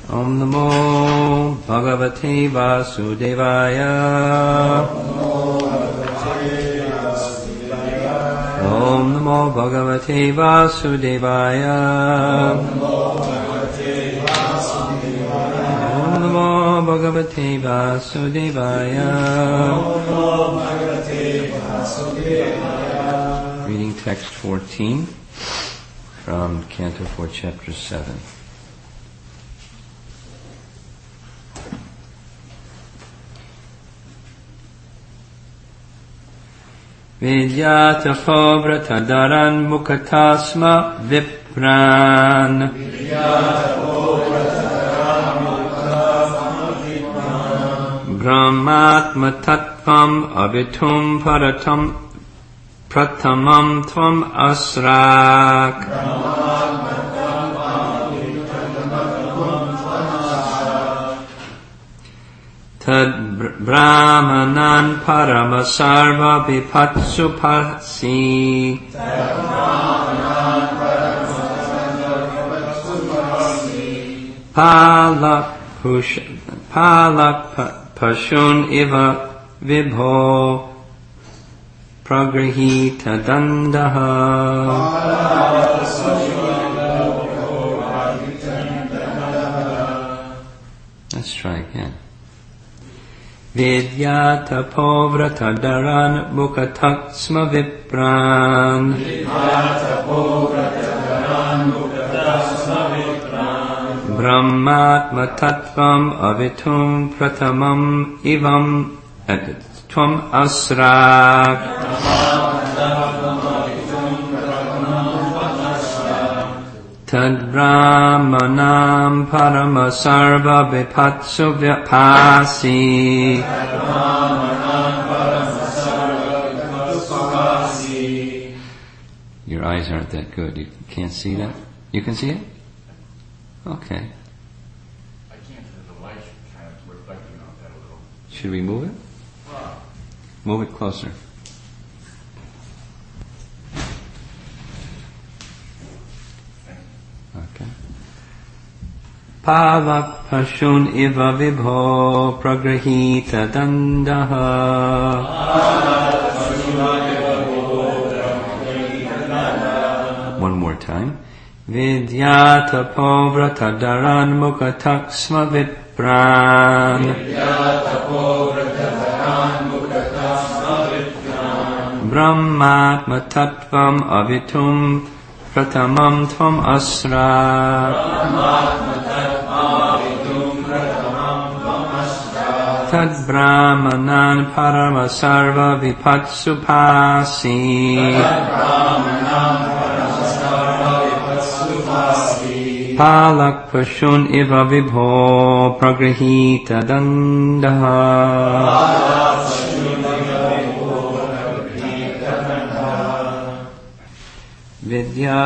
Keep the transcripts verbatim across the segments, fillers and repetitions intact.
Om Namo Bhagavate Vasudevaya. Om Namo Bhagavate Vasudevaya. Om Namo Bhagavate Vasudevaya. Reading text fourteen from Canto four, Chapter seven. Vidyata Tadaran Mukatasma Vipran. Brahmatma Tattvam Abitum Paratam Pratamam Tvam Asrak. Tad Brahmanan Paramasarva Vipatsupasi. Palak Push Palak Pashun Iva Vibho Pragrihita Dandaha. Let's try again. Vidyata Povrata Daran Mukatatsma Vipran. Brahmatma Tattvam Avitum Pratamam Ivam Tvam Asrak. Tad Brahmanam Paramasarva Vipatsu Vyapasi. Your eyes aren't that good. You can't see that? You can see it? Okay. I can't, the light kind of reflecting on that a little. Should we move it? Wow. Move it closer. Okay. Pavak Pashun Iva Vibho Pragrahita Dandaha. One more time. Vidyata Povrata Daran Mukataksma Vipran. Brahmatma Tattvam Avitum Pratamam Tvam Asra. Tad Brahmanan Paramasarva Vipatsupasi. Palak Pashun Iva Vibho Pragrihita Dandaha. Vidya,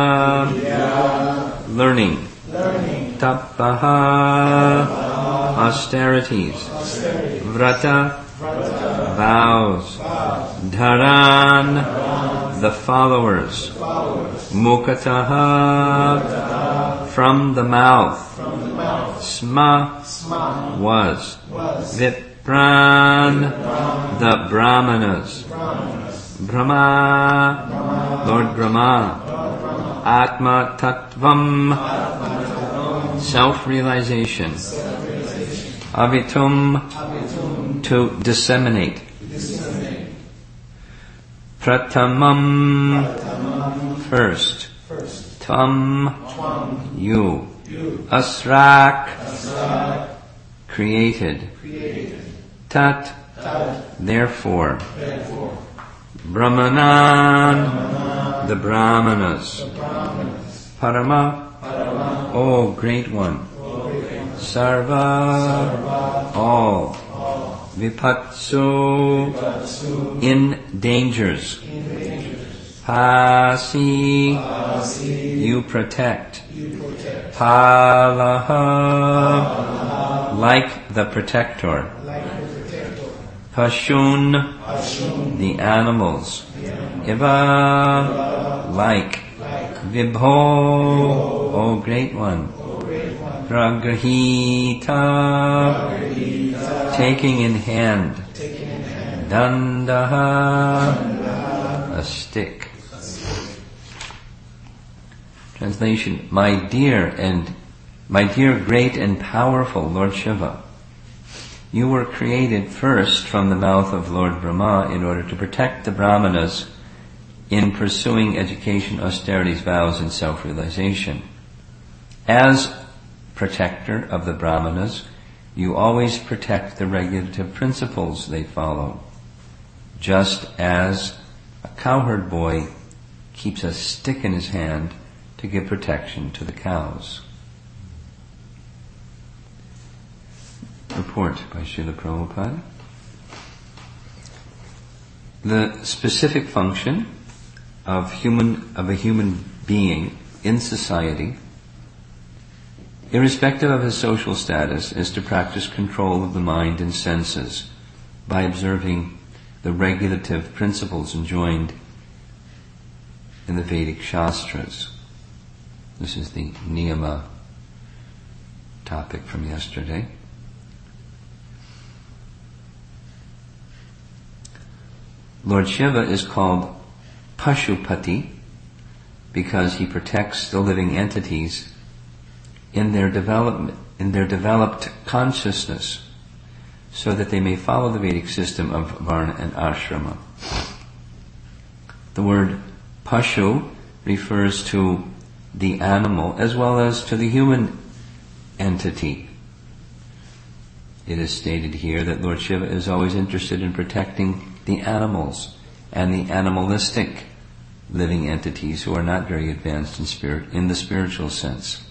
learning. Tapaha, austerities. Vrata, vows. Dharan, the followers. Mukataha, from the mouth. Sma, was. Vipran, the Brahmanas. Brahma, Lord Brahma. Atma Tattvam, self-realization. Avitum, to disseminate. Pratamam, first. Tvam, you. Asrak, created. Tat, therefore. Brahmanan, the Brahmanas. Parama, oh great one. Sarva, all. Vipatsu, in dangers. Pasi, you protect. Palaha, like the protector. Pashun, the animals. Iva, like. Vibho, O great one. Pragrahita, taking in hand. Dandaha, a stick. Translation: My dear and my dear great and powerful Lord Shiva, you were created first from the mouth of Lord Brahma in order to protect the Brahmanas in pursuing education, austerities, vows, and self-realization. As protector of the Brahmanas, you always protect the regulative principles they follow, just as a cowherd boy keeps a stick in his hand to give protection to the cows. Report by Srila Prabhupada. The specific function of human of a human being in society, irrespective of his social status, is to practice control of the mind and senses by observing the regulative principles enjoined in the Vedic Shastras. This is the Niyama topic from yesterday. Lord Shiva is called Pashupati because he protects the living entities in their development, in their developed consciousness, so that they may follow the Vedic system of Varna and Ashrama. The word Pashu refers to the animal as well as to the human entity. It is stated here that Lord Shiva is always interested in protecting the animals and the animalistic living entities who are not very advanced in spirit, in the spiritual sense.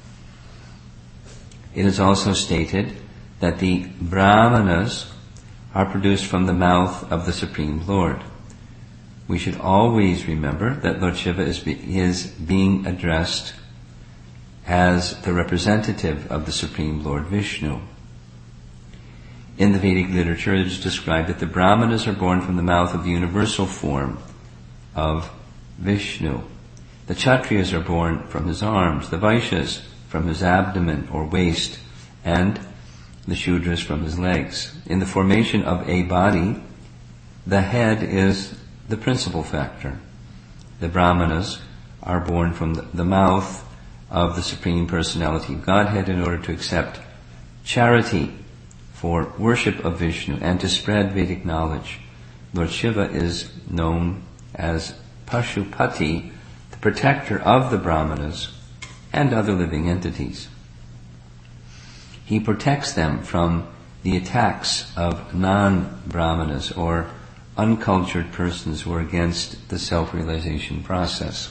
It is also stated that the Brahmanas are produced from the mouth of the Supreme Lord. We should always remember that Lord Shiva is, be, is being addressed as the representative of the Supreme Lord Vishnu. In the Vedic literature, it is described that the Brahmanas are born from the mouth of the universal form of Vishnu. The Kshatriyas are born from his arms, the Vaishyas from his abdomen or waist, and the Shudras from his legs. In the formation of a body, the head is the principal factor. The Brahmanas are born from the, the mouth of the Supreme Personality of Godhead in order to accept charity for worship of Vishnu and to spread Vedic knowledge. Lord Shiva is known as Pashupati, the protector of the Brahmanas and other living entities. He protects them from the attacks of non-Brahmanas or uncultured persons who are against the self-realization process.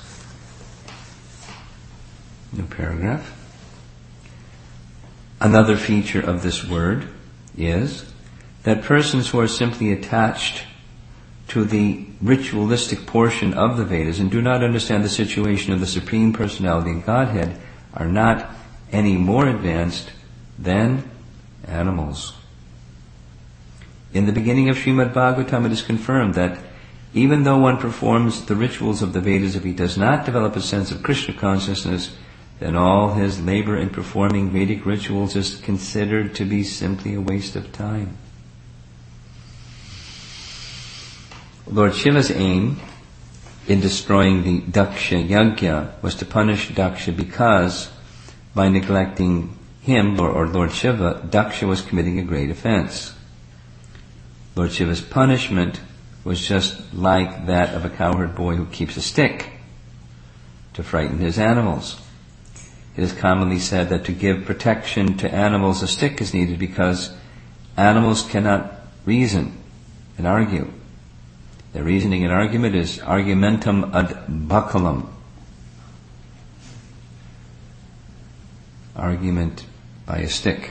New paragraph. Another feature of this word is that persons who are simply attached to the ritualistic portion of the Vedas and do not understand the situation of the Supreme Personality of Godhead are not any more advanced than animals. In the beginning of Srimad Bhagavatam, it is confirmed that even though one performs the rituals of the Vedas, if he does not develop a sense of Krishna consciousness, then all his labor in performing Vedic rituals is considered to be simply a waste of time. Lord Shiva's aim in destroying the Daksha Yajna was to punish Daksha because by neglecting him, or, or Lord Shiva, Daksha was committing a great offense. Lord Shiva's punishment was just like that of a cowherd boy who keeps a stick to frighten his animals. It is commonly said that to give protection to animals, a stick is needed because animals cannot reason and argue. Their reasoning and argument is argumentum ad baculum. Argument by a stick.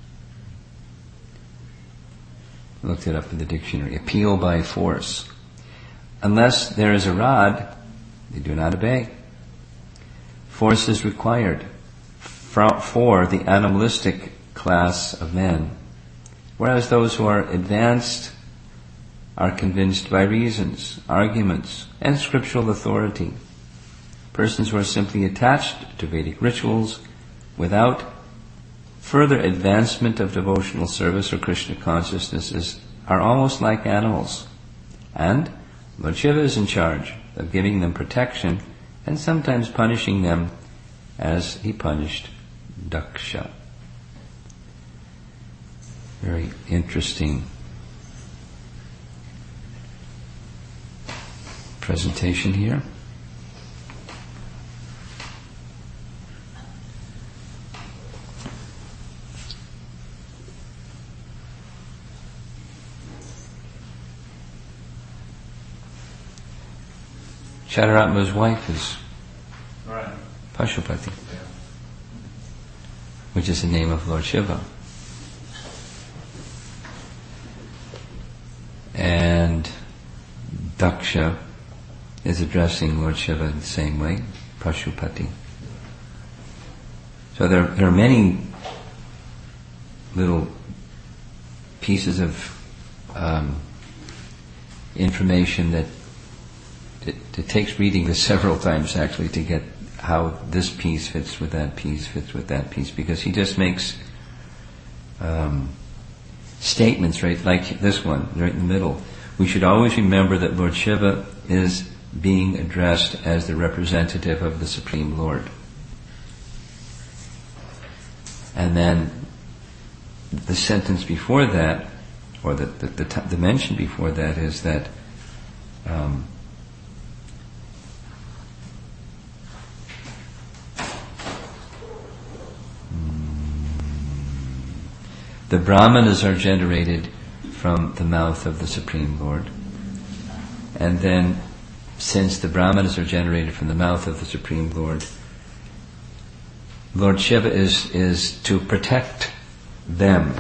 Looked it up in the dictionary. Appeal by force. Unless there is a rod, they do not obey. Force is required for the animalistic class of men, whereas those who are advanced are convinced by reasons, arguments, and scriptural authority. Persons who are simply attached to Vedic rituals without further advancement of devotional service or Krishna consciousness is, are almost like animals. And Lord Shiva is in charge of giving them protection and sometimes punishing them as he punished Daksha. Very interesting presentation here. Chadaratma's wife is Right. Pashupati, Yeah. which is the name of Lord Shiva. And Daksha is addressing Lord Shiva in the same way, Pashupati. So there, there are many little pieces of um, information that it, it takes reading this several times actually to get how this piece fits with that piece, fits with that piece, because he just makes um, statements, right, like this one, right in the middle. We should always remember that Lord Shiva is being addressed as the representative of the Supreme Lord. And then the sentence before that, or the, the, the, t- the mention before that is that um, the Brahmanas are generated from the mouth of the Supreme Lord. And then, since the Brahmanas are generated from the mouth of the Supreme Lord, Lord Shiva is, is to protect them.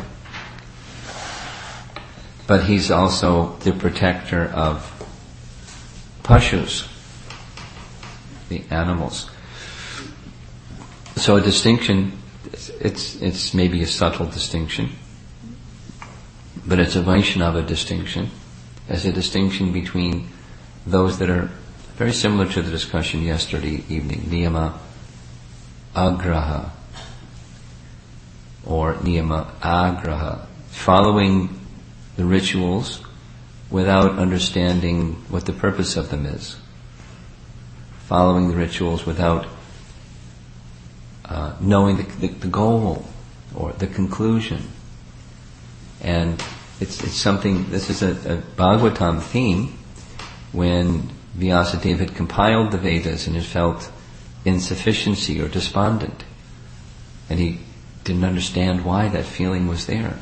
But he's also the protector of Pashus, the animals. So a distinction, it's, it's maybe a subtle distinction, but it's a Vaishnava distinction, as a distinction between those that are very similar to the discussion yesterday evening, niyama agraha, or niyama agraha, following the rituals without understanding what the purpose of them is, following the rituals without uh, knowing the, the, the goal or the conclusion. And it's, it's something, this is a, a Bhagavatam theme, when Vyasadeva had compiled the Vedas and had felt insufficiency or despondent. And he didn't understand why that feeling was there.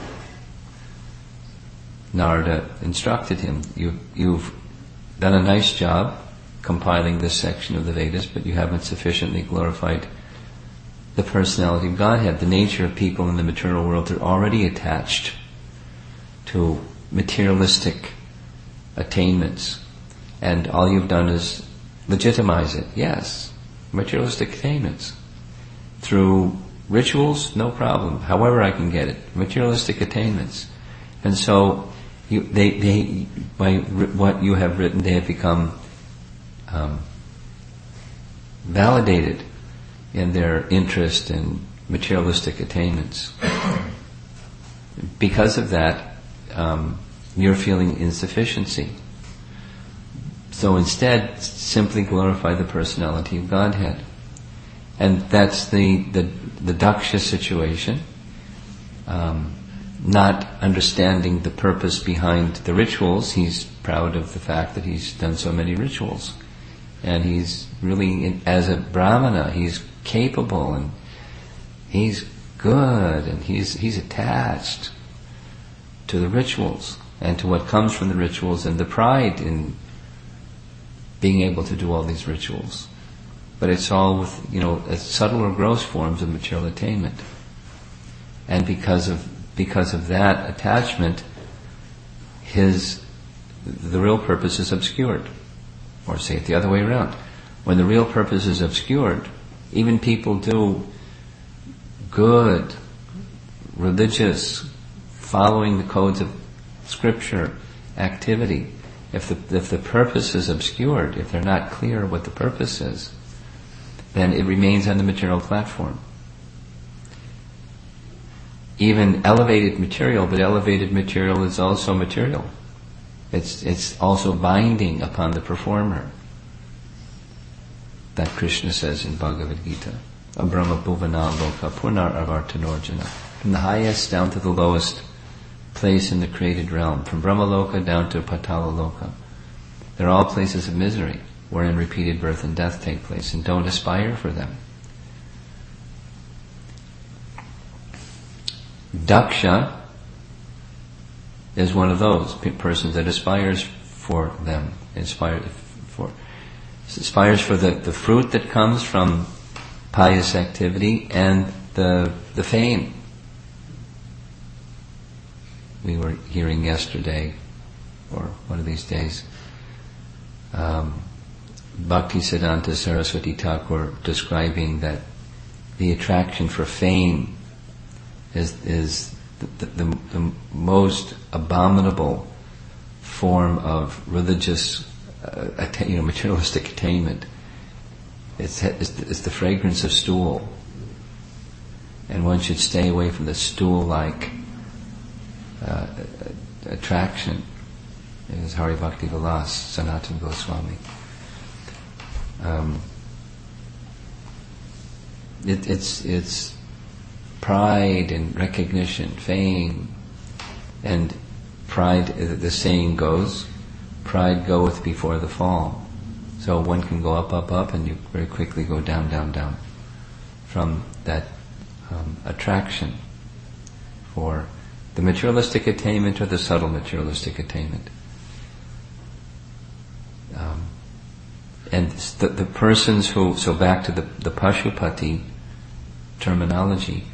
Narada instructed him, you, you've done a nice job compiling this section of the Vedas, but you haven't sufficiently glorified the personality of Godhead. The nature of people in the material world are already attached to materialistic attainments, and all you've done is legitimize it. Yes, materialistic attainments. Through rituals, no problem. However I can get it. Materialistic attainments. And so, you, they, they, by what you have written, they have become um, validated in their interest in materialistic attainments. Because of that, um, you're feeling insufficiency. So instead, simply glorify the personality of Godhead. And that's the, the, the Daksha situation. Um, not understanding the purpose behind the rituals. He's proud of the fact that he's done so many rituals. And he's really, in, as a Brahmana, he's capable and he's good and he's, he's attached to the rituals and to what comes from the rituals and the pride in being able to do all these rituals. But it's all with, you know, subtle or gross forms of material attainment. And because of because of that attachment, his the real purpose is obscured. Or say it the other way around. When the real purpose is obscured, even people do good, religious, following the codes of scripture activity. If the if the purpose is obscured, if they're not clear what the purpose is, then it remains on the material platform. even elevated material, but elevated material is also material. It's it's also binding upon the performer. That Krishna says in Bhagavad Gita. Abrahma bhuvana loka punar avartanorjana. From the highest down to the lowest place in the created realm. From Brahma Loka down to Patala Loka. They're all places of misery, wherein repeated birth and death take place, and don't aspire for them. Daksha is one of those persons that aspires for them, aspires for, aspires for the, the fruit that comes from pious activity and the the fame. We were hearing yesterday, or one of these days, um, Bhaktisiddhanta Saraswati Thakur describing that the attraction for fame is is the, the, the most abominable form of religious, uh, atta- you know, materialistic attainment. It's, it's, it's the fragrance of stool, and one should stay away from the stool-like uh, attraction. It is Hari Bhakti Vilas, Sanatana Goswami. Um, it, it's it's pride and recognition, fame, and pride. The saying goes, "Pride goeth before the fall." So one can go up, up, up, and you very quickly go down, down, down from that um, attraction for the materialistic attainment or the subtle materialistic attainment. Um, and the, the persons who, so back to the, the Pashupati terminology,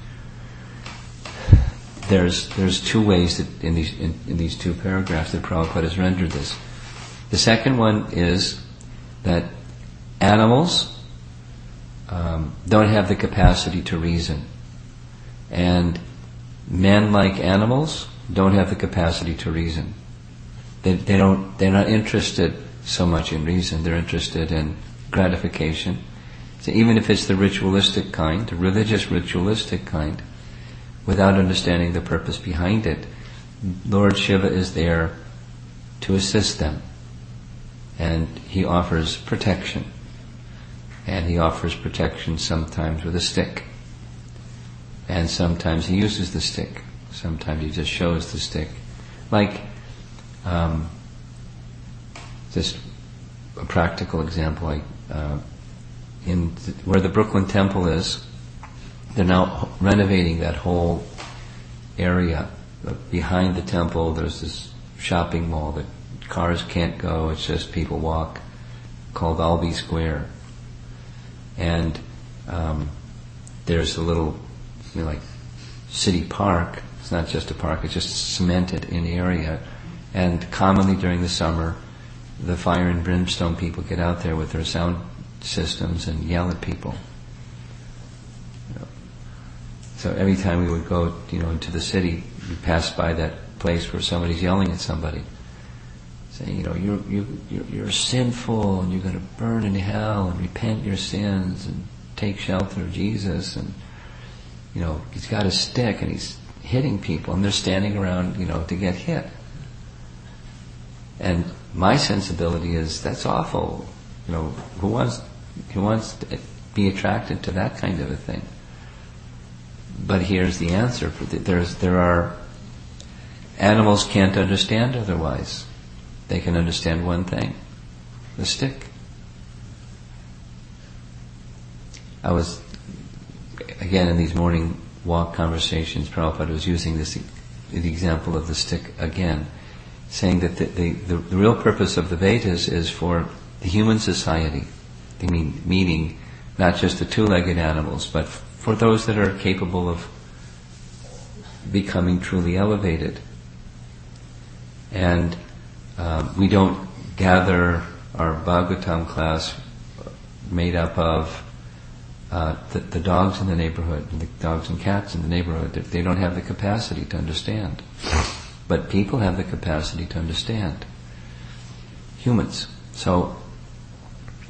there's there's two ways that in these in, in these two paragraphs that Prabhupada has rendered this. The second one is that animals um, don't have the capacity to reason, and men, like animals, don't have the capacity to reason. They, they don't. They're not interested so much in reason. They're interested in gratification. So even if it's the ritualistic kind, the religious ritualistic kind, without understanding the purpose behind it, Lord Shiva is there to assist them. And he offers protection. And he offers protection sometimes with a stick. And sometimes he uses the stick. Sometimes he just shows the stick. Like, um, just a practical example, like uh, in th- where the Brooklyn Temple is, they're now renovating that whole area. Behind the temple, there's this shopping mall that cars can't go, it's just people walk, called Albee Square. And um, there's a little, you know, like city park. It's not just a park, it's just cemented in area. And commonly during the summer, the fire and brimstone people get out there with their sound systems and yell at people. You know. So every time we would go, you know, into the city, we pass by that place where somebody's yelling at somebody, saying, you know, you're you you're, you're sinful and you're going to burn in hell, and repent your sins and take shelter of Jesus. And you know, he's got a stick and he's hitting people, and they're standing around, you know, to get hit. And my sensibility is, that's awful. You know, who wants who wants to be attracted to that kind of a thing? But here's the answer: there's there are animals can't understand otherwise. They can understand one thing: the stick. I was again in these morning walk conversations. Prabhupada was using this the example of the stick again, saying that the, the, the, the real purpose of the Vedas is for the human society. I mean, meaning not just the two-legged animals, but for those that are capable of becoming truly elevated. And uh, we don't gather our Bhagavatam class made up of uh, the, the dogs in the neighborhood, and the dogs and cats in the neighborhood. They don't have the capacity to understand. But people have the capacity to understand. Humans. So,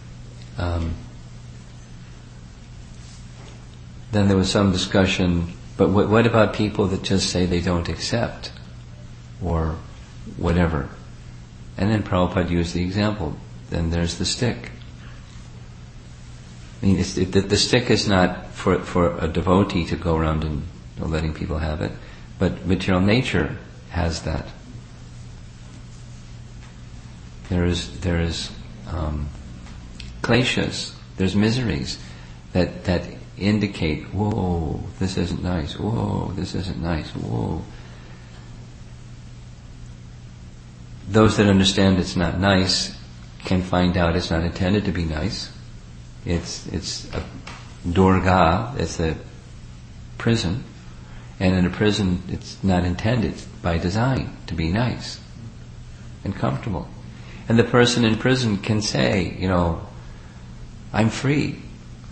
um, then there was some discussion But what, what about people that just say they don't accept, or whatever? And then Prabhupada used the example. Then there's the stick. I mean, it's, it, the, the stick is not for for a devotee to go around and you know, letting people have it, but material nature has that. There is there is um, kleshas, there's miseries that that indicate, whoa, this isn't nice. Whoa, this isn't nice. Whoa. Those that understand it's not nice can find out it's not intended to be nice. It's it's a durga, it's a prison, and in a prison it's not intended by design to be nice and comfortable. And the person in prison can say, you know, I'm free.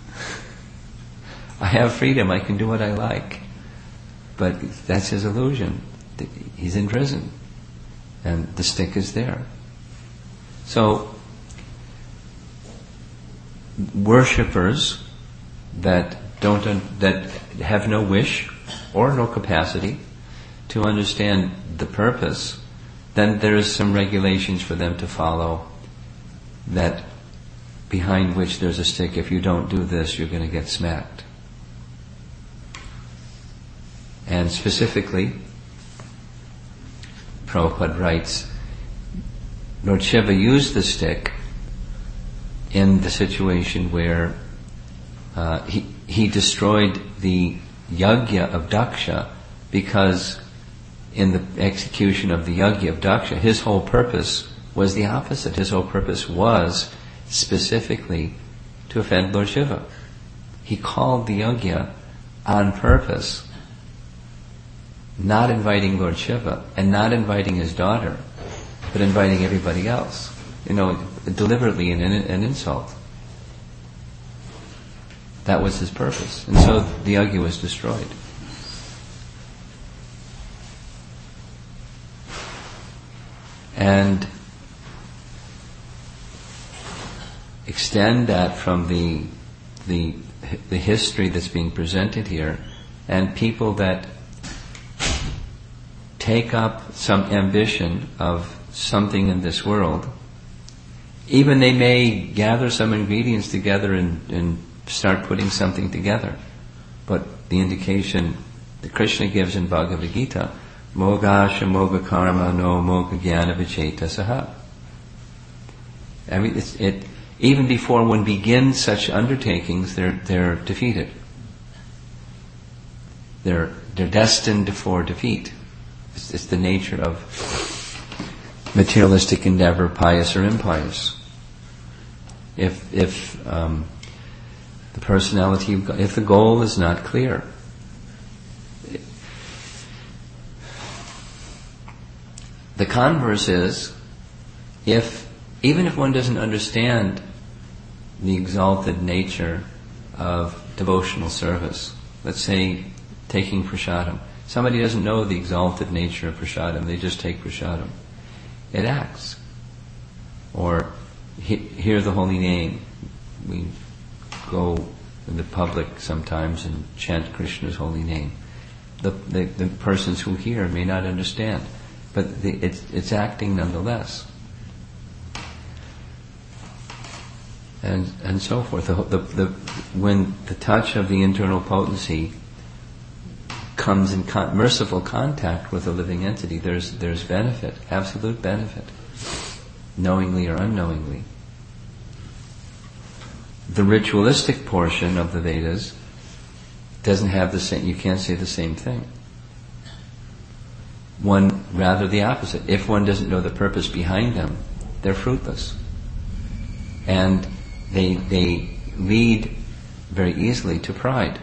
I have freedom, I can do what I like. But that's his illusion. He's in prison. And the stick is there. So, worshippers that don't un- that have no wish or no capacity to understand the purpose, then there is some regulations for them to follow, that behind which there's a stick. If you don't do this, you're going to get smacked. And specifically, Prabhupada writes, Lord Shiva used the stick in the situation where uh, he he destroyed the yajna of Daksha, because in the execution of the yajna of Daksha, his whole purpose was the opposite. His whole purpose was specifically to offend Lord Shiva. He called the yajna on purpose, not inviting Lord Shiva and not inviting his daughter, but inviting everybody else. You know, deliberately an, an insult. That was his purpose. And so the yajna was destroyed. And extend that from the the the history that's being presented here, and people that take up some ambition of something in this world, even they may gather some ingredients together and, and start putting something together. But the indication that Krishna gives in Bhagavad Gita, Mogasha Moga Karma no Moga Jnana Vicheta Saha. I mean, it's, it, even before one begins such undertakings, they're, they're defeated. They're, they're destined for defeat. It's, it's the nature of materialistic endeavor, pious or impious. If if um, the personality, if the goal is not clear, the converse is, if even if one doesn't understand the exalted nature of devotional service, let's say taking prasadam. Somebody doesn't know the exalted nature of prasadam, they just take prasadam. It acts. Or he, hear the holy name. We go in the public sometimes and chant Krishna's holy name. The, the, the persons who hear may not understand, but the, it's, it's acting nonetheless. And and so forth. The, the, the, when the touch of the internal potency comes in con- merciful contact with a living entity, there's there's benefit, absolute benefit, knowingly or unknowingly. The ritualistic portion of the Vedas doesn't have the same. You can't say the same thing. One, rather the opposite. If one doesn't know the purpose behind them, they're fruitless, and they they lead very easily to pride.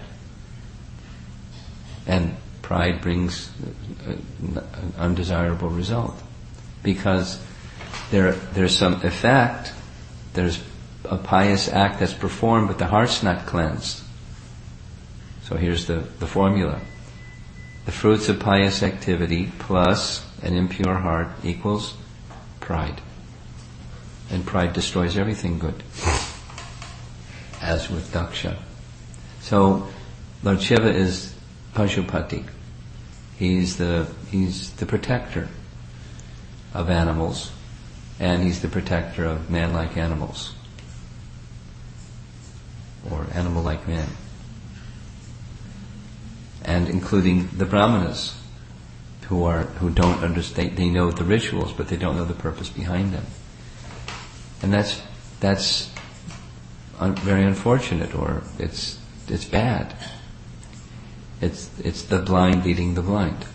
And pride brings an undesirable result, because there there's some effect, there's a pious act that's performed, but the heart's not cleansed. So here's the, the formula. The fruits of pious activity plus an impure heart equals pride. And pride destroys everything good, as with Daksha. So Lord Shiva is Pashupati. He's the he's the protector of animals, and he's the protector of man-like animals, or animal-like man, and including the brahmanas, who are who don't understand. They know the rituals, but they don't know the purpose behind them, and that's that's un- very unfortunate, or it's it's bad. It's it's the blind leading the blind.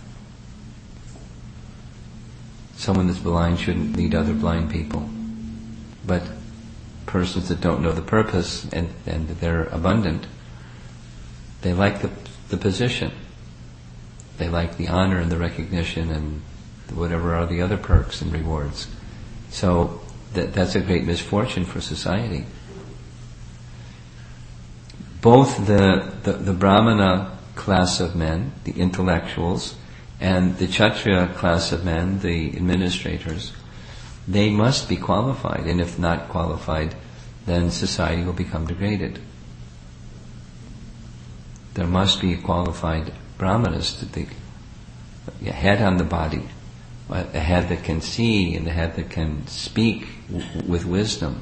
Someone that's blind shouldn't lead other blind people, but persons that don't know the purpose and, and they're abundant, they like the the position. They like the honor and the recognition and whatever are the other perks and rewards. So that that's a great misfortune for society. Both the, the, the Brahmana class of men, the intellectuals, and the Kshatriya class of men, the administrators, they must be qualified, and if not qualified, then society will become degraded. There must be qualified brahmanas, the head on the body, a head that can see and a head that can speak w- with wisdom.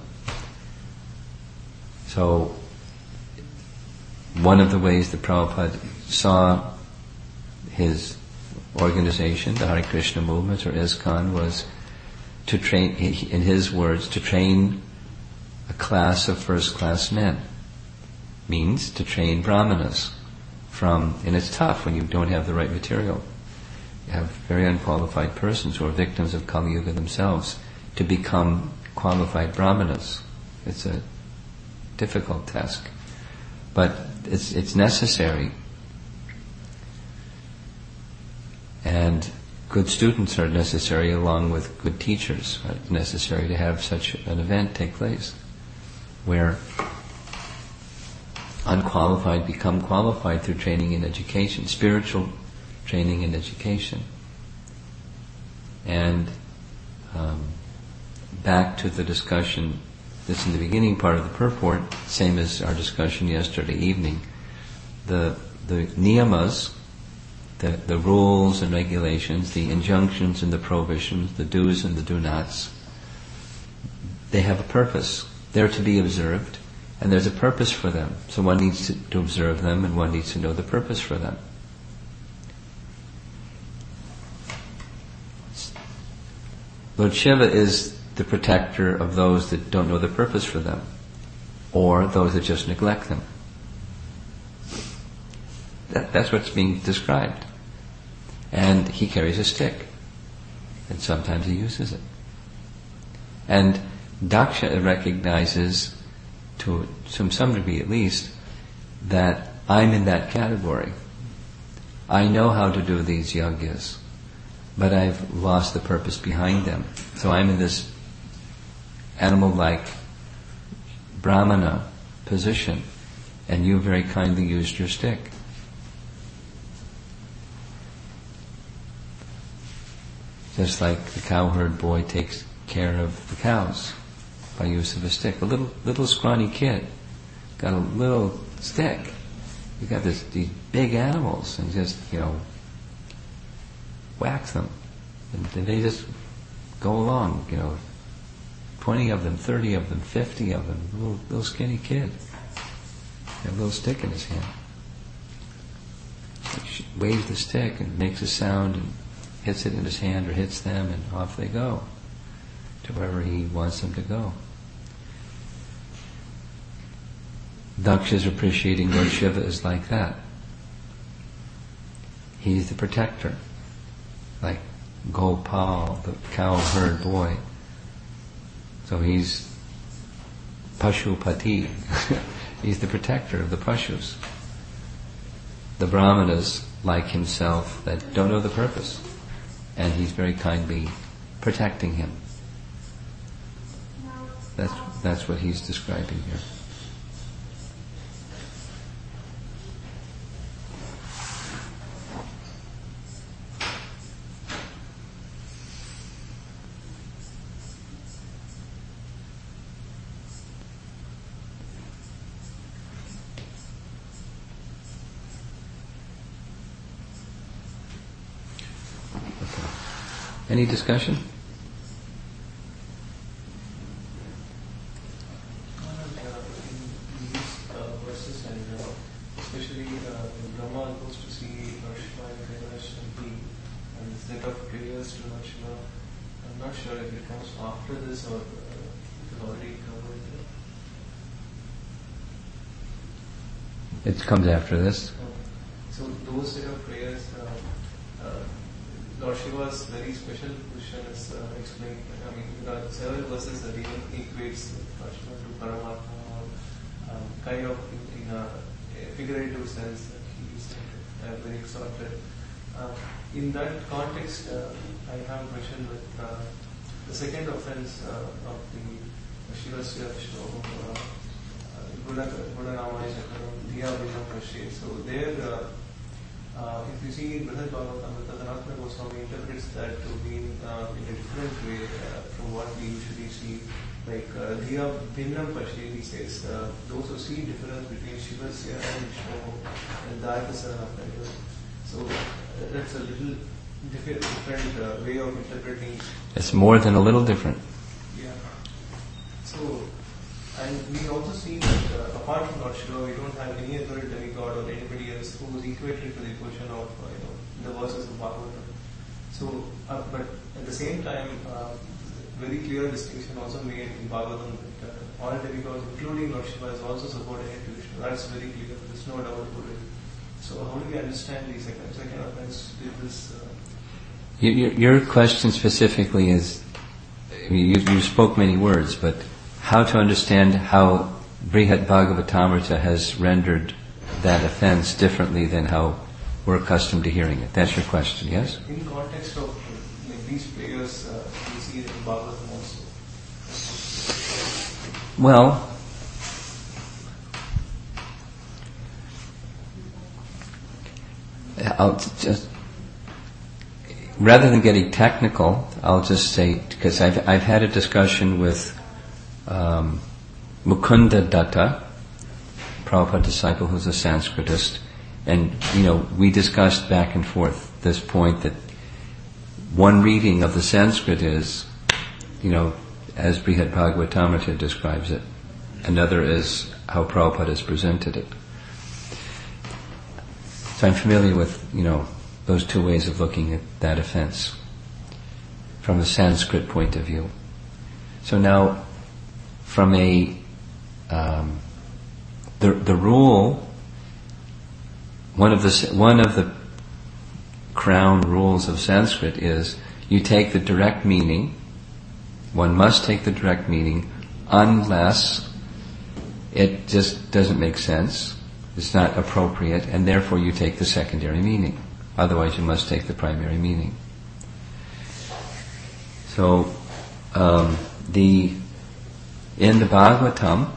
So, one of the ways that Prabhupada saw his organization, the Hare Krishna movement or ISKCON, was to train, in his words, to train a class of first-class men. Means to train brahmanas from, and it's tough when you don't have the right material. You have very unqualified persons who are victims of Kali Yuga themselves to become qualified brahmanas. It's a difficult task, but it's it's necessary. And good students are necessary along with good teachers. It's necessary to have such an event take place where unqualified become qualified through training and education, spiritual training and education. And um, back to the discussion that's in the beginning part of the purport, same as our discussion yesterday evening, the the niyamas, the, the rules and regulations, the injunctions and the prohibitions, the do's and the do-nots, they have a purpose. They're to be observed, and there's a purpose for them. So one needs to, to observe them, and one needs to know the purpose for them. Lord Shiva is the protector of those that don't know the purpose for them, or those that just neglect them. That, that's what's being described. And he carries a stick, and sometimes he uses it. And Daksha recognizes, to, to some degree at least, that I'm in that category. I know how to do these yagyas, but I've lost the purpose behind them. So I'm in this animal-like brahmana position, and you very kindly used your stick. Just like the cowherd boy takes care of the cows by use of a stick. A little little scrawny kid got a little stick. You got this these big animals, and just, you know, whack them, and they just go along. You know, twenty of them, thirty of them, fifty of them. Little little skinny kid, got a little stick in his hand. He waves the stick and makes a sound and hits it in his hand or hits them, and off they go to wherever he wants them to go. Daksha's appreciating Lord Shiva is like that. He's the protector, like Gopal, the cow herd boy. So he's Pashupati. He's the protector of the Pashus. The Brahmanas, like himself, that don't know the purpose, and he's very kindly protecting him. That's that's what he's describing here. Any discussion? I'm not sure if it comes after this or uh, it is already covered there. It comes after this. So those set of prayers, uh, uh, Lord Shiva's very special position is uh, explained. I mean, there are several verses that even equates Lord Shiva to Paramatma, or um, kind of in, in a, a figurative sense that he is uh, very exalted. Uh, in that context, uh, I have a question with uh, the second offense uh, of the Shiva Shloka, Guna Ramaya Chakaram, Diya Vinam Kashe. So there, uh, uh, if you see in Brihad Bhagavatamrita, Sanatana Goswami interprets that to mean uh, in a different way uh, from what we usually see. Like uh, Diya Vinam Kashe, he says, uh, those who see difference between Shivasya and Vishnu and Dayakasana. So uh, that's a little different, different uh, way of interpreting. It's more than a little different. Yeah. So, and we also see that uh, apart from Lord Shiva, we don't have any other demigod or anybody else who is equated to the portion of uh, you know the verses of Bhagavatam. So, uh, but at the same time, uh, very clear distinction also made in Bhagavatam that uh, all demigods, including Lord Shiva, is also subordinate to Vishnu. That's very clear. There's no doubt about it. So, how do we understand the second second offense with this? Uh, Your, your question specifically is, you, you spoke many words, but how to understand how Brihad Bhagavatamrita has rendered that offense differently than how we're accustomed to hearing it. That's your question, yes? In context of like, these prayers, uh, we see it in Bhagavatam also. Well, I'll just, rather than getting technical, I'll just say, because I've, I've had a discussion with um, Mukunda Datta, Prabhupada disciple who's a Sanskritist, and, you know, we discussed back and forth this point that one reading of the Sanskrit is, you know, as Brihad Bhagavatamrita describes it. Another is how Prabhupada has presented it. So I'm familiar with, you know, those two ways of looking at that offense from a Sanskrit point of view. So now, from a um, the the rule, one of the one of the crown rules of Sanskrit is you take the direct meaning. One must take the direct meaning unless it just doesn't make sense. It's not appropriate, and therefore you take the secondary meaning. Otherwise, you must take the primary meaning. So, um, the in the Bhagavatam,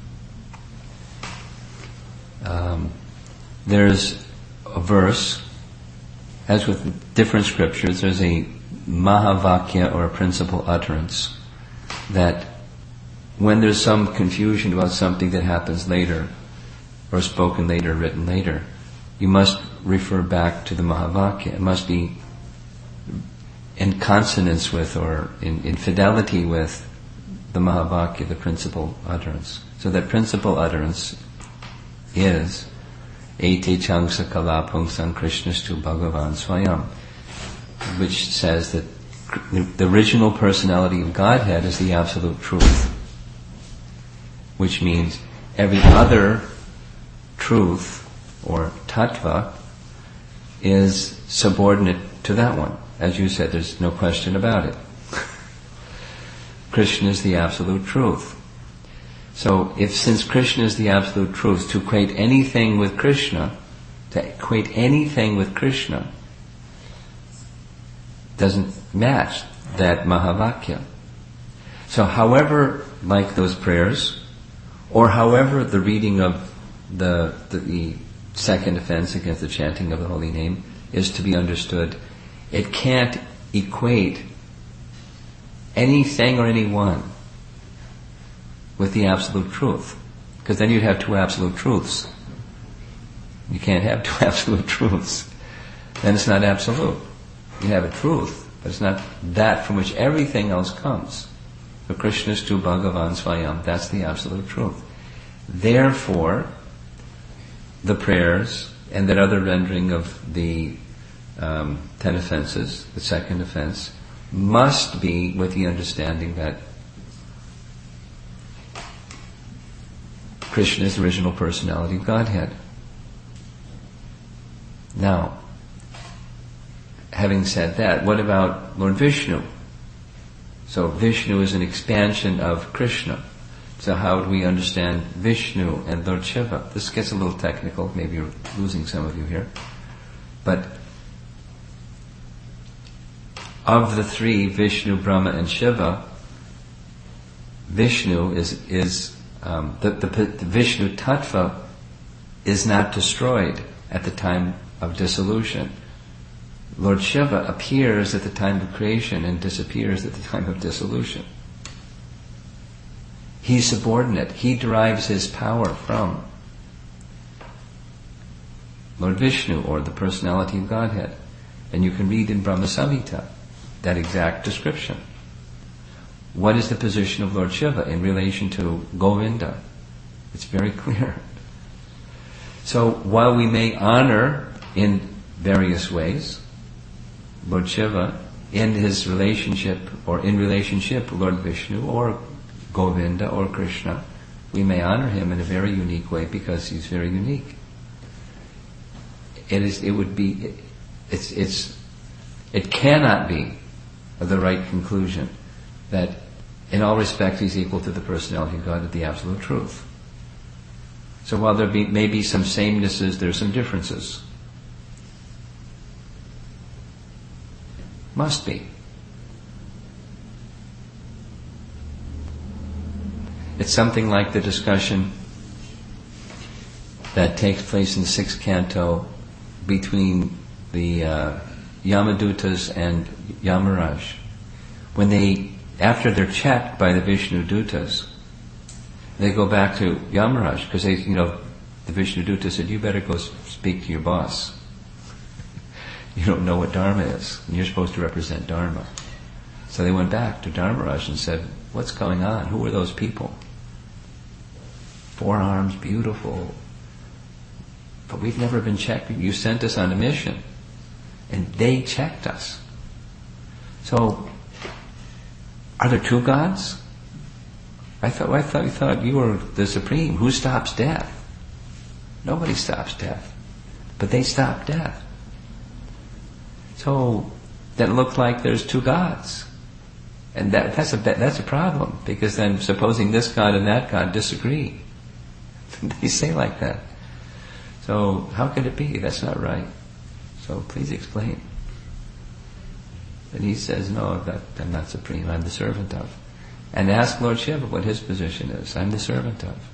um, there's a verse, as with different scriptures, there's a Mahavakya or a principal utterance that when there's some confusion about something that happens later, or spoken later, written later, you must refer back to the Mahavakya. It must be in consonance with or in, in fidelity with the Mahavakya, the principal utterance. So that principal utterance is Ete Changsa Kalapung San Krishnastu Bhagavan Swayam, which says that the original personality of Godhead is the absolute truth, which means every other truth or tattva is subordinate to that one. As you said, there's no question about it. Krishna is the absolute truth. So if since Krishna is the absolute truth, to equate anything with Krishna, to equate anything with Krishna doesn't match that Mahavakya. So however, like those prayers, or however the reading of the, the, the second offense against the chanting of the holy name is to be understood, it can't equate anything or anyone with the absolute truth. Because then you'd have two absolute truths. You can't have two absolute truths. Then it's not absolute. You have a truth, But it's not that from which everything else comes. So Krishnastu Bhagavan Swayam, that's the absolute truth. Therefore, the prayers and that other rendering of the um, ten offenses, the second offense, must be with the understanding that Krishna is the original personality of Godhead. Now, having said that, what about Lord Vishnu? So Vishnu is an expansion of Krishna. So how do we understand Vishnu and Lord Shiva? This gets a little technical, maybe you're losing some of you here. But of the three, Vishnu, Brahma and Shiva, Vishnu is, is um, the, the, the Vishnu Tattva is not destroyed at the time of dissolution. Lord Shiva appears at the time of creation and disappears at the time of dissolution. He's subordinate. He derives his power from Lord Vishnu, or the personality of Godhead. And you can read in Brahma Samhita that exact description. What is the position of Lord Shiva in relation to Govinda? It's very clear. So while we may honor in various ways Lord Shiva in his relationship, or in relationship Lord Vishnu or Govinda or Krishna, we may honor him in a very unique way because he's very unique. It is. It would be. It's. It's. It cannot be the right conclusion that in all respects he's equal to the personality of God at the absolute truth. So while there be, may be some samenesses, there are some differences. Must be. It's something like the discussion that takes place in the sixth canto between the uh, Yamadutas and Yamaraj. When they, after they're checked by the Vishnu Dutas, they go back to Yamaraj because they, you know, the Vishnu Duta said, "You better go speak to your boss. You don't know what Dharma is, and you're supposed to represent Dharma." So they went back to Dharmaraj and said, "What's going on? Who are those people? Four arms, beautiful. But we've never been checked. You sent us on a mission, and they checked us. So, are there two gods? I thought, I thought, I thought you were the supreme. Who stops death? Nobody stops death, but they stop death. So then it looked like there's two gods, and that, that's a that's a problem, because then supposing this god and that god disagree, they say like that. So how could it be? That's not right. So please explain. And he says, "No, that, I'm not supreme. I'm the servant of." And ask Lord Shiva what his position is. I'm the servant of.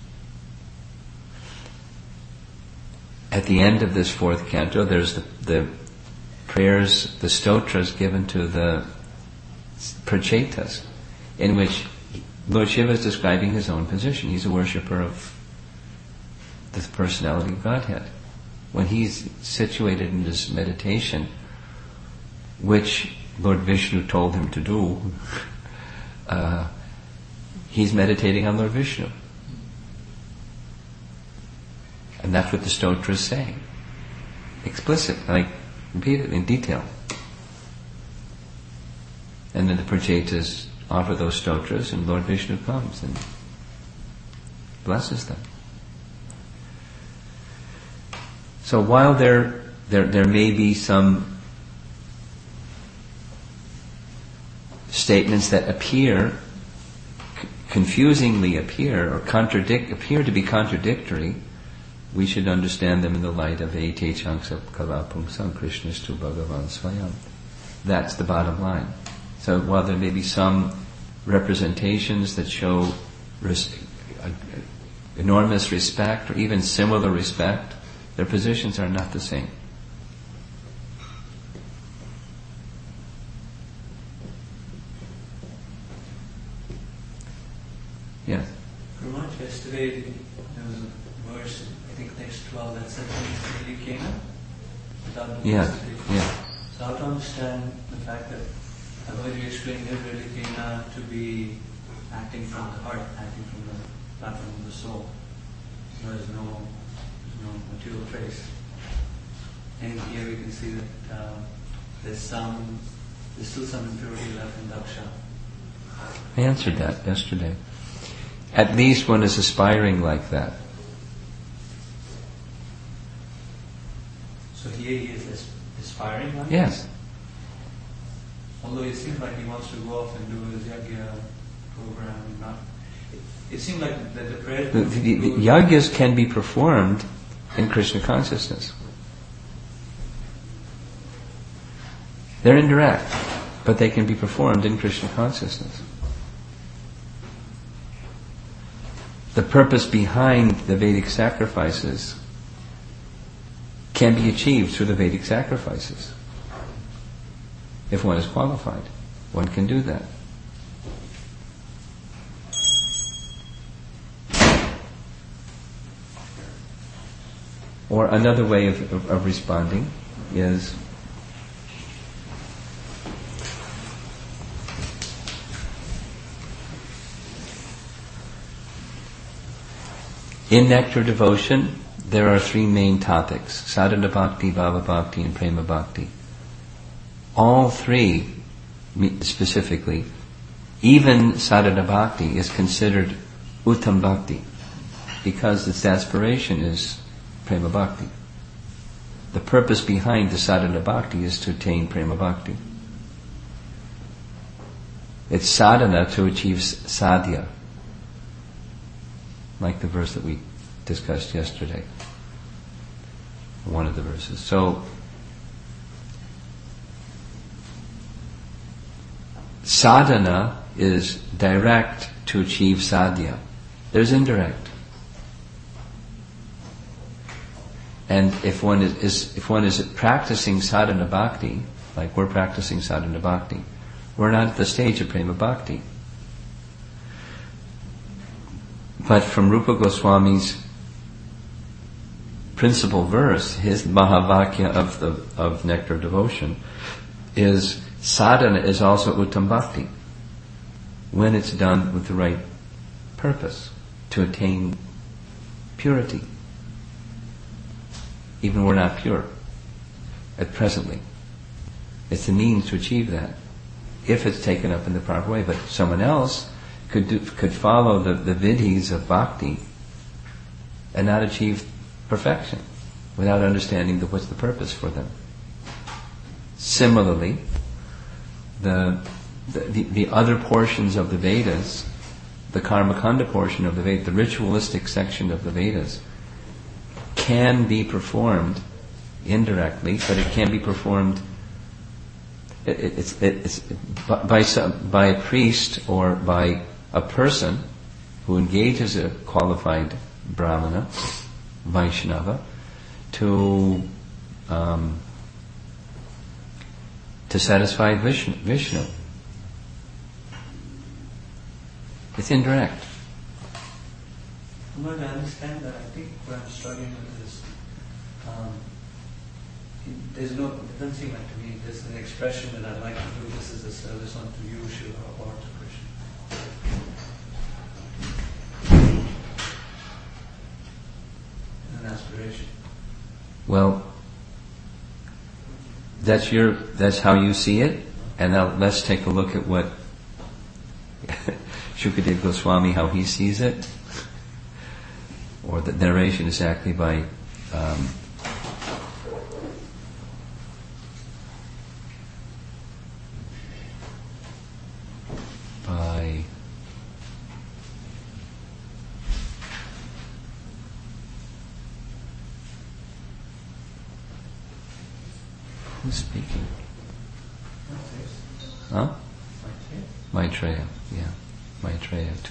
At the end of this fourth canto, there's the, the prayers, the stotras given to the prachetas, in which Lord Shiva is describing his own position. He's a worshipper of the personality of Godhead. When he's situated in this meditation, which Lord Vishnu told him to do, uh, he's meditating on Lord Vishnu. And that's what the stotras say. Explicit, like, repeat it in detail. And then the prachetas offer those stotras, and Lord Vishnu comes and blesses them. So while there, there, there may be some statements that appear, c- confusingly appear, or contradict, appear to be contradictory, we should understand them in the light of Ete Changsap Kalapungsam Krishnastu Bhagavan Swayam. That's the bottom line. So while there may be some representations that show res- enormous respect, or even similar respect, their positions are not the same. Yes? Ramanj, yesterday there was a verse, I think next twelve, that said, "You came up without Yeah, necessity." yeah. So So how to understand the fact that the way you explained it really came out to be acting from the heart, acting from the platform of the soul. So there's no, there's no material trace. And here we can see that uh, there's some, there's still some impurity left in Daksha. I answered that yesterday. At least one is aspiring like that. So here he is as- aspiring like Yes. that? Although it seems like he wants to go off and do his yagya program. Not, it, it seemed like that the prayer... The, the, the yagyas can be performed in Krishna consciousness. They're indirect, but they can be performed in Krishna consciousness. The purpose behind the Vedic sacrifices can be achieved through the Vedic sacrifices. If one is qualified, one can do that. Or another way of, of, of responding is in Nectar Devotion, there are three main topics: sadhana bhakti, bhava bhakti, and prema bhakti. All three, specifically, even sadhana bhakti is considered uttam bhakti because its aspiration is prema bhakti. The purpose behind the sadhana bhakti is to attain prema bhakti. It's sadhana to achieve sadhya, like the verse that we discussed yesterday, one of the verses. So, sadhana is direct to achieve sadhya. There's indirect. And if one is, is if one is practicing sadhana bhakti, like we're practicing sadhana bhakti, we're not at the stage of prema bhakti. But from Rupa Goswami's principal verse, his Mahavakya of the of Nectar Devotion, is sadhana is also uttam bhakti when it's done with the right purpose to attain purity. Even we're not pure at presently. It's the means to achieve that, if it's taken up in the proper way. But someone else could do, could follow the, the vidhis of bhakti and not achieve perfection without understanding the, what's the purpose for them. Similarly, the, the the the other portions of the Vedas, the Karmakanda portion of the Vedas, the ritualistic section of the Vedas, can be performed indirectly, but it can be performed it, it, it's, it, it's by some, by a priest or by a person who engages a qualified brahmana, Vaishnava, to um, to satisfy Vishnu, Vishnu. It's indirect. I'm going to understand that. I think what I'm struggling with is um, there's no, it doesn't seem like to me there's an expression that I'd like to do this as a service unto you, Shiva, or to Krishna. An aspiration. Well, that's your, that's how you see it, and now let's take a look at what Shukadeva Goswami, how he sees it, or the narration is actually by um, by who's speaking? Huh? Maitreya, yeah. Maitreya to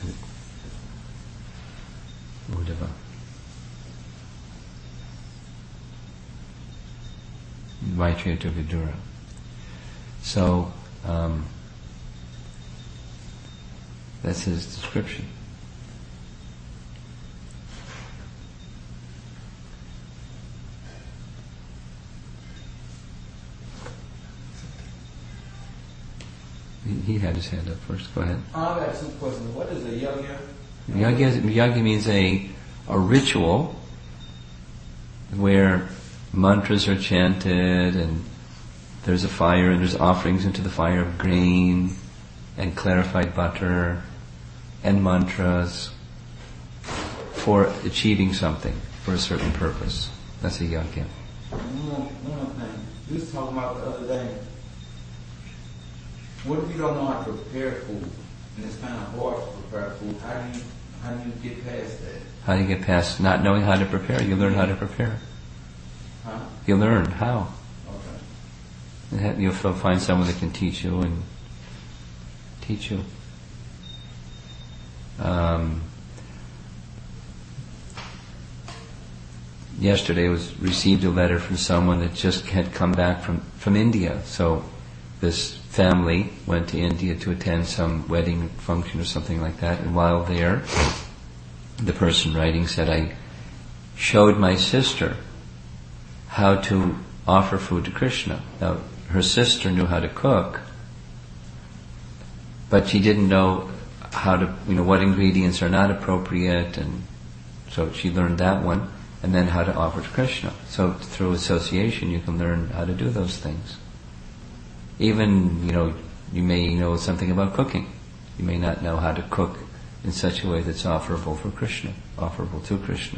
Uddhava. Maitreya to Vidura. So, um, that's his description. He, he had his hand up first. Go ahead. I've got two questions. What is a yagya? Yagya, yagya means a, a ritual where mantras are chanted and there's a fire and there's offerings into the fire of grain and clarified butter and mantras for achieving something, for a certain purpose. That's a yagya. One more, one more thing. You was talking about the other day. What if you don't know how to prepare food? And it's kind of hard to prepare food. How do you, how do you get past that? How do you get past not knowing how to prepare? You learn how to prepare. Huh? You learn how. Okay. And have- You'll find someone that can teach you and teach you. Um, yesterday was received a letter from someone that just had come back from, from India. So this family went to India to attend some wedding function or something like that. And while there, the person writing said, I showed my sister how to offer food to Krishna. Now, her sister knew how to cook, but she didn't know how to, you know, what ingredients are not appropriate, and so she learned that one, and then how to offer to Krishna. So through association, you can learn how to do those things. Even, you know, you may know something about cooking. You may not know how to cook in such a way that's offerable for Krishna, offerable to Krishna.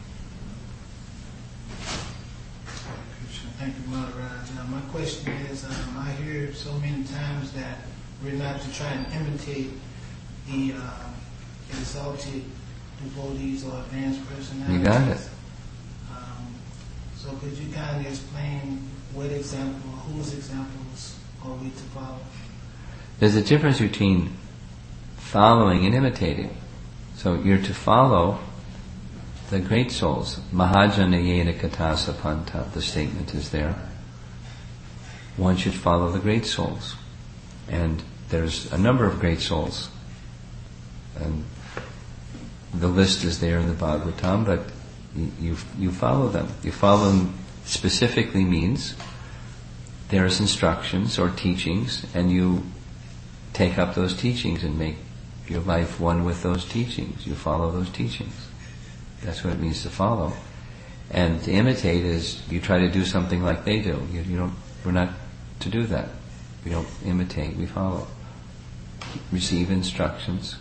Krishna, thank you, Maharaj. Now my question is, um, I hear so many times that we're not to try and imitate the uh, exalted devotees or advanced personalities. You got it. Um, so could you kind of explain what example, whose examples are we to follow? There's a difference between following and imitating. So you're to follow the great souls. Mahajanayena katasa panta, the statement is there. One should follow the great souls. And there's a number of great souls. And the list is there in the Bhagavatam, but you, you, you follow them. You follow them specifically means there's instructions or teachings, and you take up those teachings and make your life one with those teachings. You follow those teachings. That's what it means to follow. And to imitate is you try to do something like they do. You, you don't. We're not to do that. We don't imitate. We follow. Receive instructions.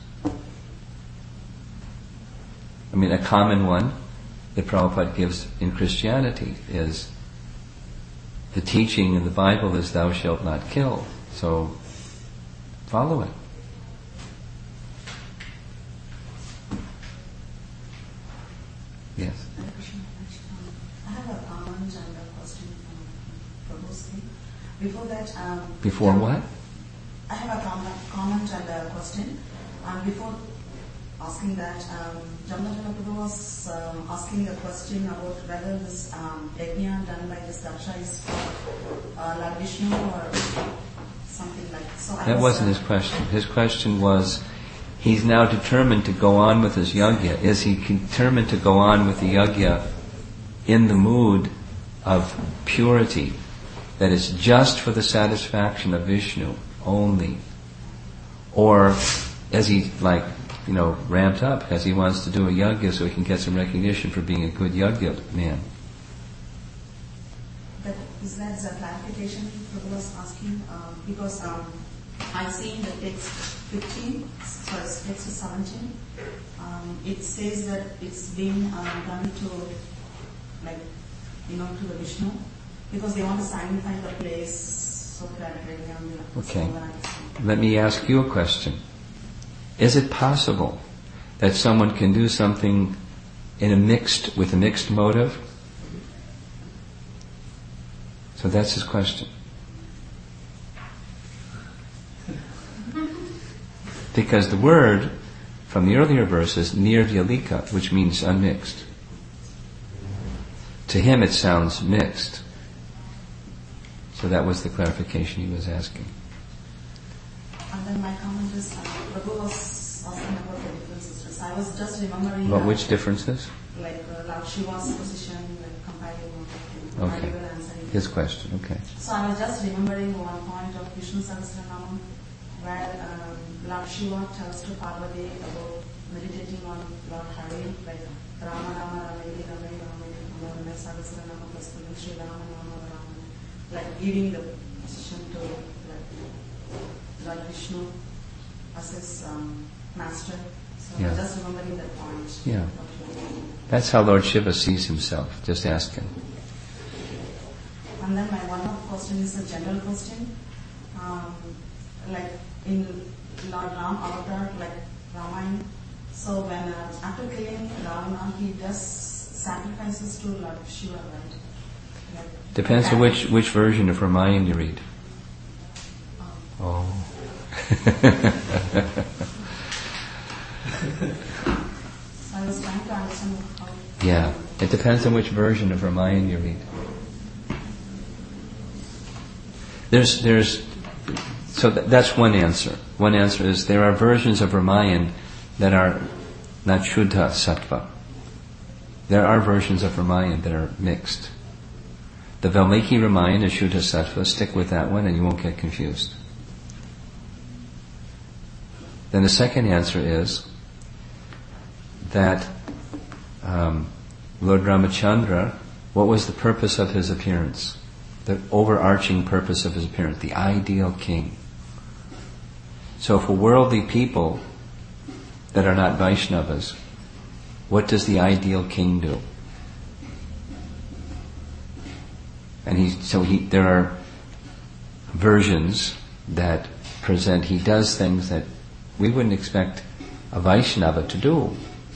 I mean, a common one that Prabhupada gives in Christianity is the teaching in the Bible is "Thou shalt not kill." So follow it. Yes. I have a comment and a question from Prabhu's. Before that, um, Before what? I have a com- comment and a question. Um, before asking that, um, Jamunatana Prabhu was um, asking a question about whether this um, yajna done by this Daksha is for uh, Lord Vishnu or something like that. So I That was, wasn't uh, his question. His question was, he's now determined to go on with his yajna. Is he determined to go on with the yajna in the mood of purity, that is just for the satisfaction of Vishnu only? Or is he like, you know, ramped up because he wants to do a yajna so he can get some recognition for being a good yajna man? But is that the clarification Prabhu was asking? Um, because um, I see in the text fifteen, sorry, text seventeen, um, it says that it's being um, done to, like, you know, to the Vishnu, because they want to sanctify the place so that Okay. Let me ask you a question. Is it possible that someone can do something in a mixed, with a mixed motive? So that's his question. Because the word from the earlier verse is nirvyalika, which means unmixed. To him it sounds mixed. So that was the clarification he was asking. And then my comment is, uh, Prabhu was asking about the differences. I was just remembering... About uh, which differences? Like uh, Lord Shiva's position, like comparing with Okay. Harival answering. His question, okay. So I was just remembering one point of Vishnu Sahasranamam, where um, Lord Shiva tells to Parvati about meditating on Lord Hari, like Rama Rama Rameli Rameli Rameli Ramana Sagasra Nama Prasthana Shri Rama Rama Rama, like giving the position to like Lord Vishnu as his um, master. So Yeah. just remembering that point. Yeah. That's how Lord Shiva sees himself. Just ask him. And then my one more question is a general question. Um, like in Lord Ram Avatar, like Ramayana, so when uh, after killing Ravana, he does sacrifices to Lord Shiva, right? Like, Depends on which, which version of Ramayana you read. Um, Oh. so I was trying to understand how. Yeah. It depends on which version of Ramayana you read. There's, there's, so th- that's one answer. One answer is there are versions of Ramayana that are not Shuddha Sattva. There are versions of Ramayana that are mixed. The Valmiki Ramayana is Shuddha Sattva. Stick with that one and you won't get confused. Then the second answer is that um, Lord Ramachandra, what was the purpose of his appearance? The overarching purpose of his appearance, the ideal king. So for worldly people that are not Vaishnavas, what does the ideal king do? And he, so he, there are versions that present, he does things that we wouldn't expect a Vaishnava to do.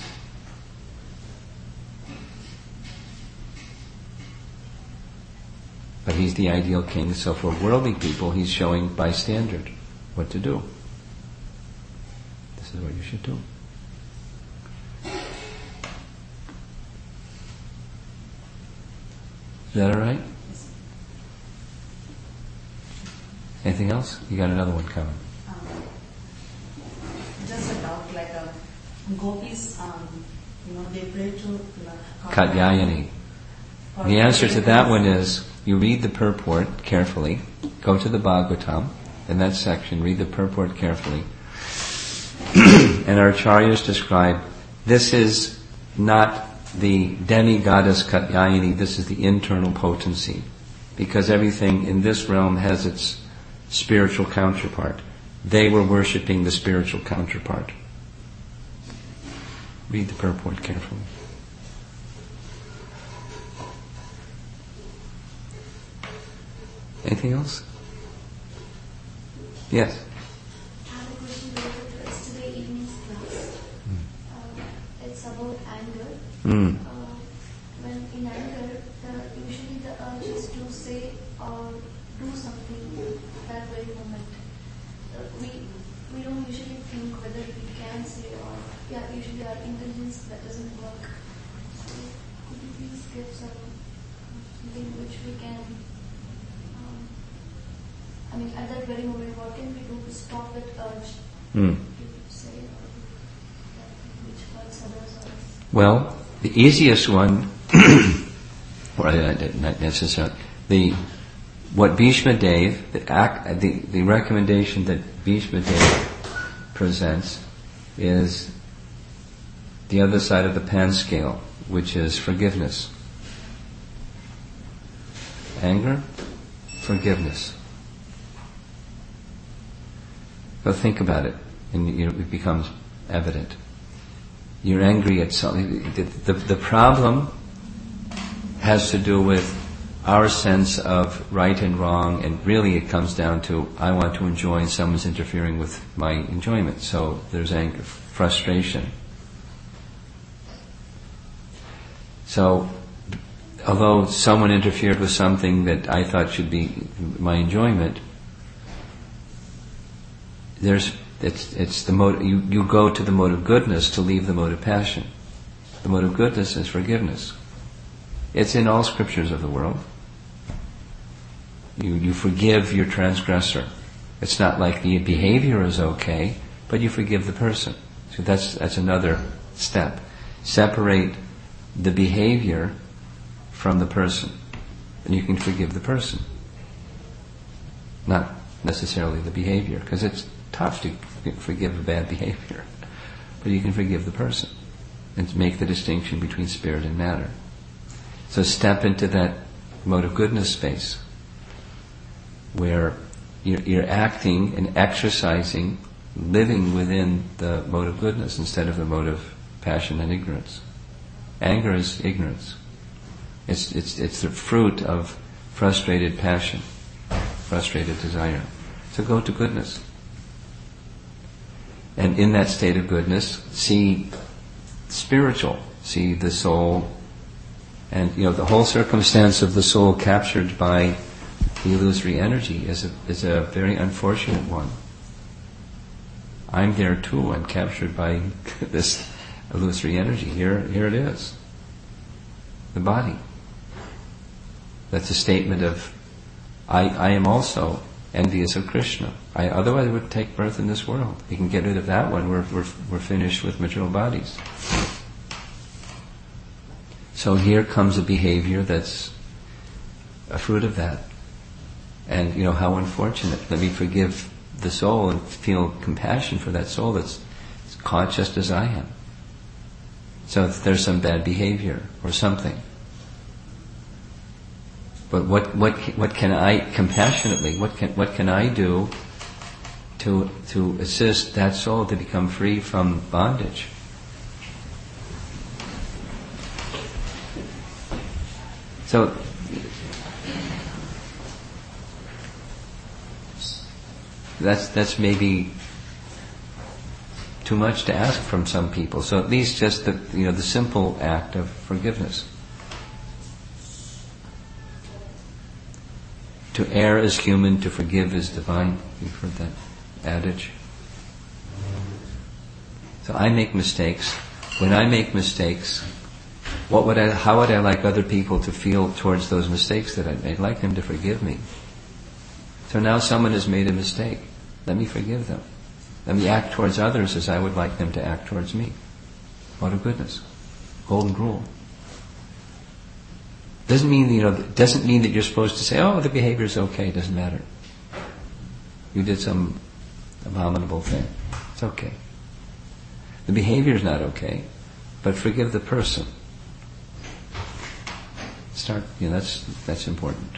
But he's the ideal king, so for worldly people, he's showing by standard what to do. This is what you should do. Is that all right? Anything else? You got another one coming. Um, just a doubt, like uh, gopis, um, you know, they pray to uh, Katyayani. The answer to that one is, you read the purport carefully, go to the Bhagavatam, in that section, read the purport carefully, and our acharyas describe, this is not the demi-goddess Katyayani, this is the internal potency, because everything in this realm has its spiritual counterpart. They were worshipping the spiritual counterpart. Read the purport carefully. Anything else? Yes. I have a question related to yesterday evening's class. Mm. Uh, it's about anger. Mm. Uh, when in anger, the, usually the urge is to say or do something that very moment. Uh, we we don't usually think whether we can say or yeah. Usually our intelligence that doesn't work. So could you please give some something which we can. I mean, at that very moment, what can we do to stop that urge Mm. to say or which hurts others or us? Well, the easiest one, or uh, not necessarily, the what Bhishma Dev, the, act, the the recommendation that Bhishma Dev presents is the other side of the pan scale, which is forgiveness. Anger, forgiveness. Go think about it, and you know, it becomes evident. You're angry at something. The, the, the problem has to do with our sense of right and wrong, and really it comes down to, I want to enjoy and someone's interfering with my enjoyment. So there's anger, frustration. So, although someone interfered with something that I thought should be my enjoyment, there's it's it's the mode you, you go to the mode of goodness to leave the mode of passion. The mode of goodness is forgiveness. It's in all scriptures of the world. You you forgive your transgressor. It's not like the behavior is okay, but you forgive the person. So that's that's another step. Separate the behavior from the person, and you can forgive the person. Not necessarily the behavior, because it's tough to forgive a bad behavior. But you can forgive the person and make the distinction between spirit and matter. So step into that mode of goodness space where you're, you're acting and exercising, living within the mode of goodness instead of the mode of passion and ignorance. Anger is ignorance. It's, it's, it's the fruit of frustrated passion, frustrated desire. So go to goodness. And in that state of goodness, see spiritual, see the soul, and you know the whole circumstance of the soul captured by the illusory energy is a, is a very unfortunate one. I'm there too. I'm captured by this illusory energy. Here, here it is. The body. That's a statement of, I, I am also envious of Krishna. I otherwise would take birth in this world. We can get rid of that one. We're we're we're finished with material bodies. So here comes a behavior that's a fruit of that. And you know how unfortunate. Let me forgive the soul and feel compassion for that soul that's caught just as I am. So if there's some bad behavior or something. But what what what can I compassionately what can what can I do to to assist that soul to become free from bondage? So that's that's maybe too much to ask from some people. So at least just the you know the simple act of forgiveness. To err is human, to forgive is divine. You've heard that adage. So I make mistakes. When I make mistakes, what would I, how would I like other people to feel towards those mistakes that I made? I'd like them to forgive me. So now someone has made a mistake. Let me forgive them. Let me act towards others as I would like them to act towards me. What a goodness. Golden rule. Doesn't mean you know. Doesn't mean that you're supposed to say, "Oh, the behavior is okay. It doesn't matter. You did some abominable thing. It's okay." The behavior is not okay, but forgive the person. Start. You know, that's that's important.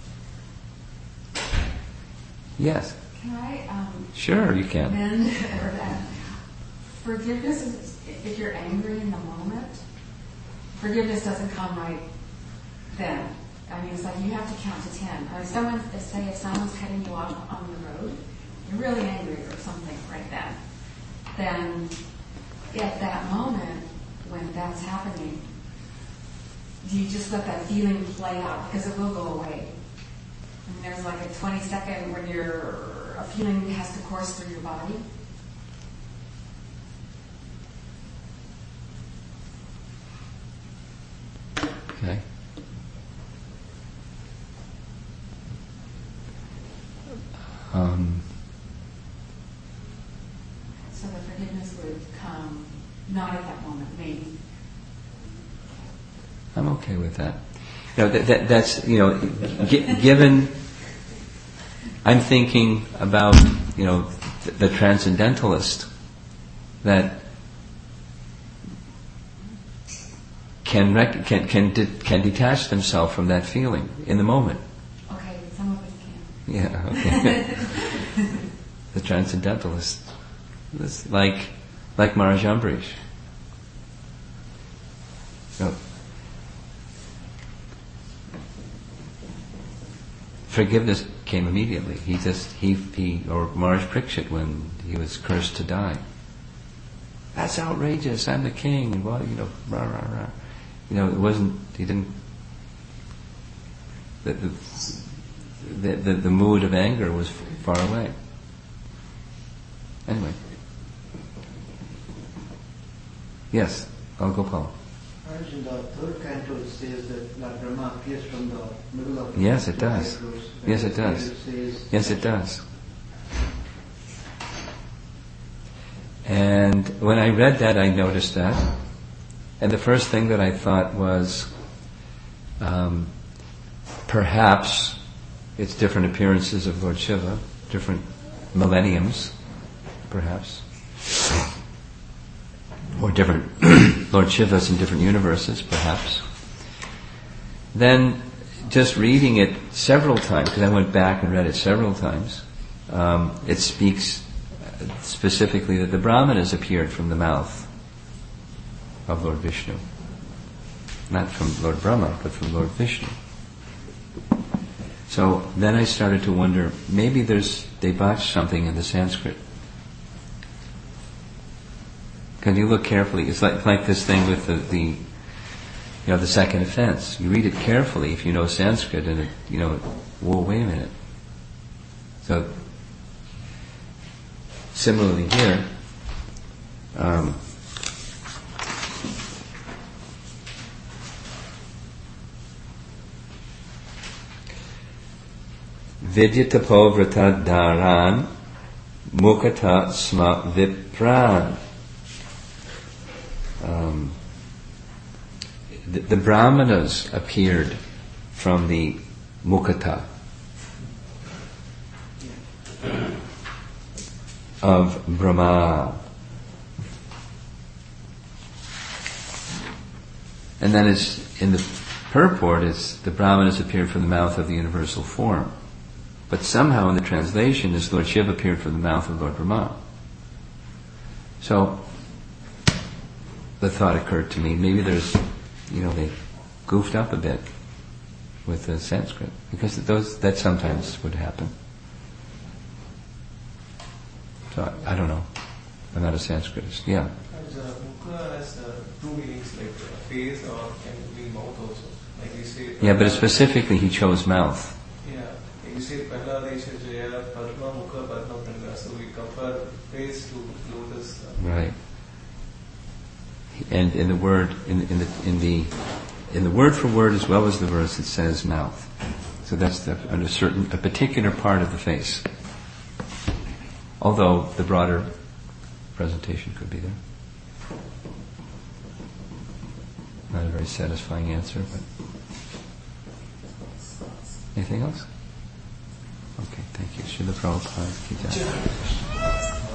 Yes. Can I? Um, sure, you can. Amend or that forgiveness is if you're angry in the moment. Forgiveness doesn't come right then. I mean, it's like you have to count to ten. Or if someone, say if someone's cutting you off on the road, you're really angry or something right then. Then, at that moment, when that's happening, do you just let that feeling play out? Because it will go away. And there's like a twenty second when you're, a feeling has to course through your body. Okay. Um, so the forgiveness would come not at that moment, maybe. I'm okay with that. No, that, that, that's you know, g- given. I'm thinking about you know the, the transcendentalist that can rec- can can de- can detach themselves from that feeling in the moment. Okay, some of us can. Yeah, okay. The transcendentalist, this, like like Maharaj Ambarish. So, forgiveness came immediately. He just he he or Maharaj Parikshit when he was cursed to die. That's outrageous. I'm the king, and well, you know, rah rah rah. You know, it wasn't. He didn't. The the the, the, the mood of anger was far away. Anyway. Yes, I'll go, Paul. In the third canto it says that Lord Brahma appears from the middle of the Yes, it does. Yes, it does. Yes, it does. And when I read that, I noticed that. And the first thing that I thought was, um, perhaps it's different appearances of Lord Shiva, different millenniums, perhaps. Or different Lord Shivas in different universes, perhaps. Then, just reading it several times, because I went back and read it several times, um, it speaks specifically that the Brahmanas appeared from the mouth of Lord Vishnu. Not from Lord Brahma, but from Lord Vishnu. So then I started to wonder, maybe there's, they botched something in the Sanskrit. Can you look carefully? It's like, like this thing with the, the, you know, the second offense. You read it carefully if you know Sanskrit, and it, you know, whoa, wait a minute. So, similarly here, um, Vidyata povrata dharan mukata sma vipran. Um, the, the Brahmanas appeared from the mukata of Brahma. And then it's in the purport, it's the Brahmanas appeared from the mouth of the universal form. But somehow in the translation, is Lord Shiva appeared from the mouth of Lord Brahma. So, the thought occurred to me, maybe there's, you know, they goofed up a bit with the Sanskrit, because those that sometimes would happen. So I, I don't know. I'm not a Sanskritist. Yeah. And, uh, mukha has uh, two meanings, like uh, face or can be mouth also. Like you say. Yeah, but specifically he chose mouth. Yeah, like you say Prahaladesha Jaya Padma Mukha Padma Pranga. So we compare face to lotus. Uh, Right. And in the word, in, in the in the in the word for word as well as the verse, it says mouth. So that's the, on a certain, a particular part of the face. Although the broader presentation could be there. Not a very satisfying answer, but anything else? Okay, thank you. Srila Prabhupada. Ki jai.